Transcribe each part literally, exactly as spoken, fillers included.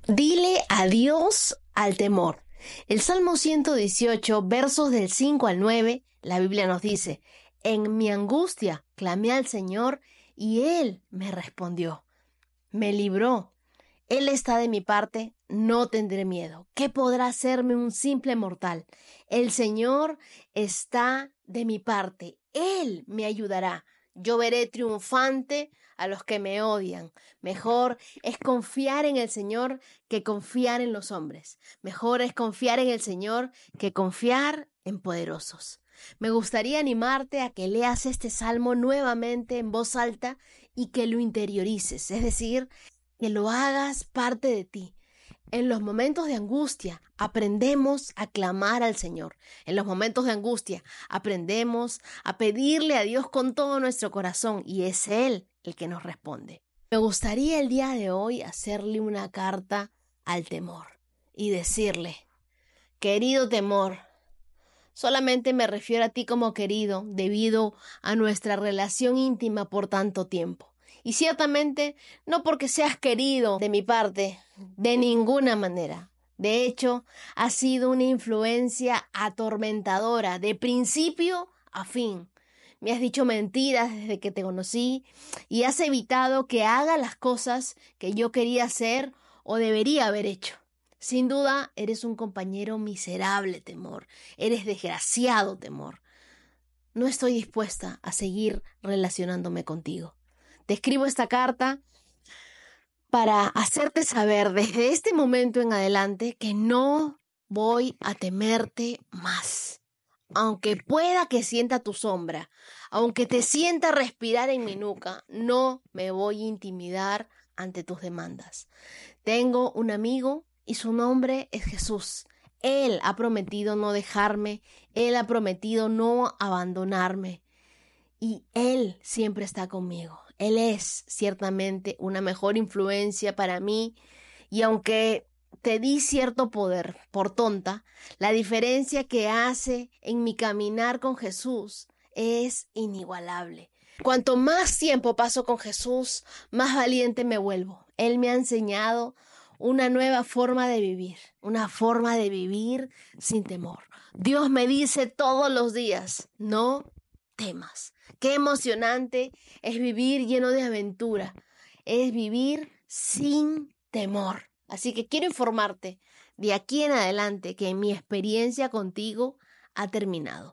Dile adiós al temor. El Salmo ciento dieciocho, versos del cinco al nueve, la Biblia nos dice: en mi angustia clamé al Señor y Él me respondió. Me libró. Él está de mi parte, no tendré miedo. ¿Qué podrá hacerme un simple mortal? El Señor está de mi parte. Él me ayudará. Yo veré triunfante a los que me odian. Mejor es confiar en el Señor que confiar en los hombres. Mejor es confiar en el Señor que confiar en poderosos. Me gustaría animarte a que leas este salmo nuevamente en voz alta y que lo interiorices, es decir, que lo hagas parte de ti. En los momentos de angustia aprendemos a clamar al Señor. En los momentos de angustia aprendemos a pedirle a Dios con todo nuestro corazón y es Él el que nos responde. Me gustaría el día de hoy hacerle una carta al temor y decirle: querido temor, solamente me refiero a ti como querido debido a nuestra relación íntima por tanto tiempo. Y ciertamente no porque seas querido de mi parte, de ninguna manera. De hecho, has sido una influencia atormentadora de principio a fin. Me has dicho mentiras desde que te conocí y has evitado que haga las cosas que yo quería hacer o debería haber hecho. Sin duda, eres un compañero miserable, temor. Eres desgraciado, temor. No estoy dispuesta a seguir relacionándome contigo. Te escribo esta carta para hacerte saber desde este momento en adelante que no voy a temerte más. Aunque pueda que sienta tu sombra, aunque te sienta respirar en mi nuca, no me voy a intimidar ante tus demandas. Tengo un amigo y su nombre es Jesús. Él ha prometido no dejarme, Él ha prometido no abandonarme y Él siempre está conmigo. Él es ciertamente una mejor influencia para mí y aunque te di cierto poder por tonta, la diferencia que hace en mi caminar con Jesús es inigualable. Cuanto más tiempo paso con Jesús, más valiente me vuelvo. Él me ha enseñado una nueva forma de vivir, una forma de vivir sin temor. Dios me dice todos los días: no temas. Qué emocionante es vivir lleno de aventura, es vivir sin temor. Así que quiero informarte de aquí en adelante que mi experiencia contigo ha terminado.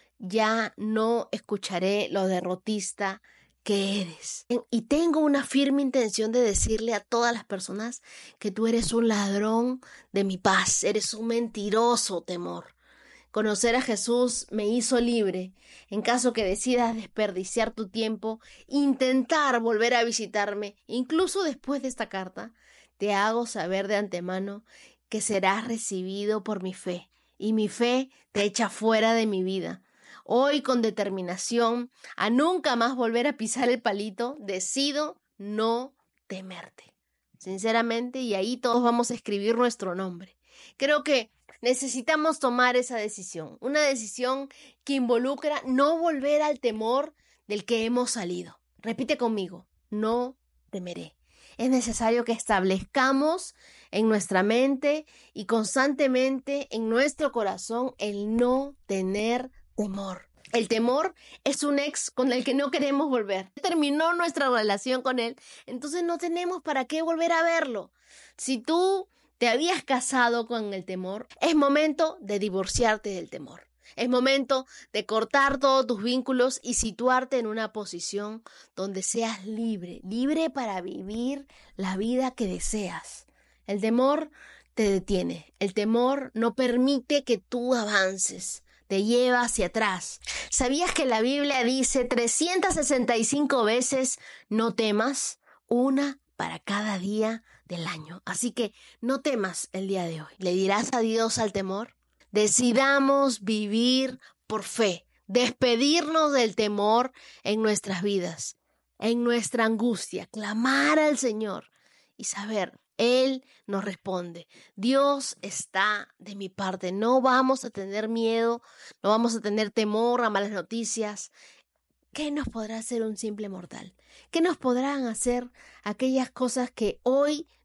Ya no escucharé lo derrotista que eres. Y tengo una firme intención de decirle a todas las personas que tú eres un ladrón de mi paz, eres un mentiroso, temor. Conocer a Jesús me hizo libre. En caso que decidas desperdiciar tu tiempo, intentar volver a visitarme, incluso después de esta carta, te hago saber de antemano que serás recibido por mi fe, y mi fe te echa fuera de mi vida. Hoy, con determinación a nunca más volver a pisar el palito, decido no temerte. Sinceramente, y ahí todos vamos a escribir nuestro nombre. Creo que necesitamos tomar esa decisión, una decisión que involucra no volver al temor del que hemos salido. Repite conmigo: no temeré. Es necesario que establezcamos en nuestra mente y constantemente en nuestro corazón el no tener temor. El temor es un ex con el que no queremos volver. Terminó nuestra relación con él, entonces no tenemos para qué volver a verlo. Si tú te habías casado con el temor, es momento de divorciarte del temor. Es momento de cortar todos tus vínculos y situarte en una posición donde seas libre, libre para vivir la vida que deseas. El temor te detiene, el temor no permite que tú avances, te lleva hacia atrás. ¿Sabías que la Biblia dice trescientas sesenta y cinco veces no temas? Una para cada día del año. Así que no temas el día de hoy. ¿Le dirás adiós al temor? Decidamos vivir por fe, despedirnos del temor en nuestras vidas, en nuestra angustia, clamar al Señor y saber, Él nos responde. Dios está de mi parte. No vamos a tener miedo, no vamos a tener temor a malas noticias. ¿Qué nos podrá hacer un simple mortal? ¿Qué nos podrán hacer aquellas cosas que hoy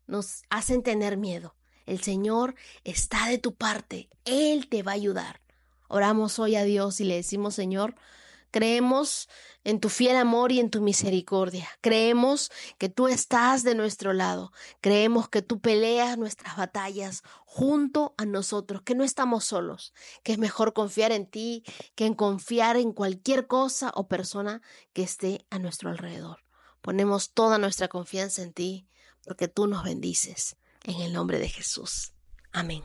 nos hacen tener miedo. El Señor está de tu parte. Él te va a ayudar. Oramos hoy a Dios y le decimos, Señor, creemos en tu fiel amor y en tu misericordia. Creemos que tú estás de nuestro lado. Creemos que tú peleas nuestras batallas junto a nosotros, que no estamos solos, que es mejor confiar en ti que en confiar en cualquier cosa o persona que esté a nuestro alrededor. Ponemos toda nuestra confianza en ti porque tú nos bendices. En el nombre de Jesús. Amén.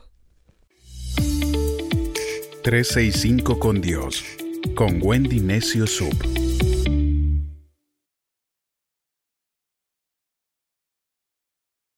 trescientos sesenta y cinco con Dios, con Wendy Necio Sub.